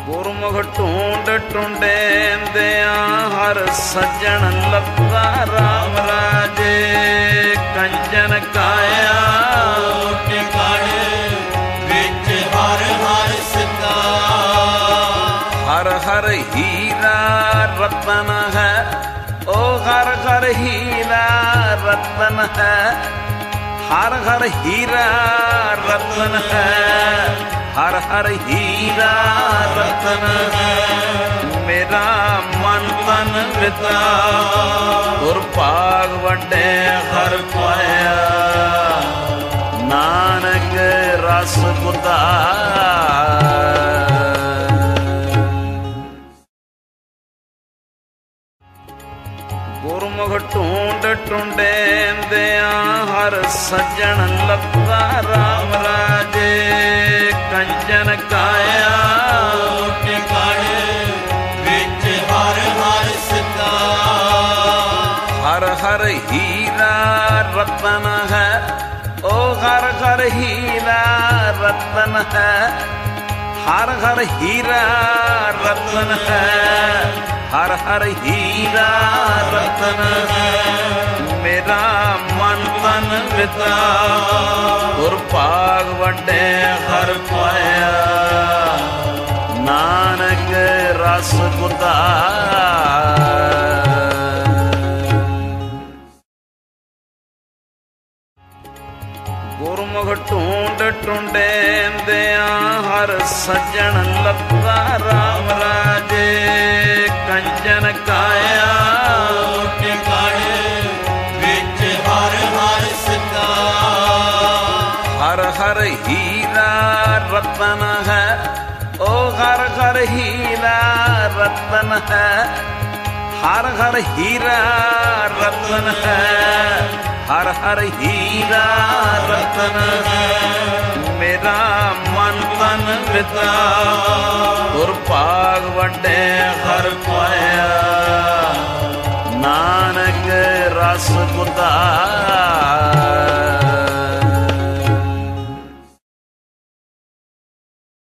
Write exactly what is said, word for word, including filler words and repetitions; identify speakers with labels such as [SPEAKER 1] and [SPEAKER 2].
[SPEAKER 1] ਗੁਰਮੁਖ ਢੂੰਡ ਟੁੰਡੇਂਦਿਆਂ ਹਰ ਸੱਜਣ ਲੱਭਾ ਰਾਮ ਰਾਜੇ ਕੰਚਨ ਕਾਇਆ ਟਿਕਾਣੇ ਵਿੱਚ ਹਰ ਹਰ ਸਿੱਧਾ ਹਰ ਹਰ ਹੀਰਾ ਰਤਨ ਹੈ ਓ ਹਰ ਹਰ ਹੀਰਾ ਰਤਨ ਹੈ ਹਰ ਹਰ ਹੀਰਾ ਰਤਨ ਹੈ ਹਰ ਹਰ ਹੀਰਾ ਰਤਨ ਹੈ ਮੇਰਾ ਮਨ ਤਨ ਵਿਤਾ ਗੁਰ ਭਾਗ ਵੱਡੇ ਹਰ ਪਾਇਆ ਨਾਨਕ ਰਸ ਗੁਦਾ ਗੁਰਮੁਖ ਢੂੰਡ ਟੁੰਡੇਂਦਿਆਂ ਹਰ ਸੱਜਣ ਲੱਭਾ ਰਾਮ ਰਾਜੇ ਕੰਚਨ ਕਾਇਆ ਟਿਕਾਣੇ ਵਿੱਚ ਹਰ ਹਰ ਸਿੱਧਾ ਹਰ ਹਰ ਹੀਰਾ ਰਤਨ ਹੈ ਓ ਹਰ ਹਰ ਹੀਰਾ ਰਤਨ ਹੈ ਹਰ ਹਰ ਹੀਰਾ ਰਤਨ ਹੈ ਹਰ ਹਰ ਹੀਰਾ ਰਤਨ ਹੈ ਮੇਰਾ ਮਨ ਤਨ ਵਿਤਾ ਗੁਰ ਭਾਗ ਵੱਡੇ ਹਰ ਪਾਇਆ ਨਾਨਕ ਰਸ ਗੁਦਾ ਗੁਰਮੁਖ ਢੂੰਡ ਟੁੰਡੇਂਦਿਆਂ ਹਰ ਸੱਜਣ ਲੱਭਾ ਰਾਮ ਰਾਜੇ ਕੰਚਨ ਕਾਇਆ ਟਿਕਾਣੇ ਵਿੱਚ ਹਰ ਹਰ ਸਿੱਧਾ ਹਰ ਹਰ ਹੀਰਾ ਰਤਨ ਹੈ ਓ ਹਰ ਹਰ ਹੀਰਾ ਰਤਨ ਹੈ ਹਰ ਹਰ ਹੀਰਾ ਰਤਨ ਹੈ ਹਰ ਹਰ ਹੀਰਾ ਰਤਨ ਹੈ ਮੇਰਾ ਮਨ ਤਨ ਵਿਤਾ ਗੁਰ ਭਾਗ ਵੱਡੇ ਹਰ ਪਾਇਆ ਨਾਨਕ ਰਸ ਗੁਦਾ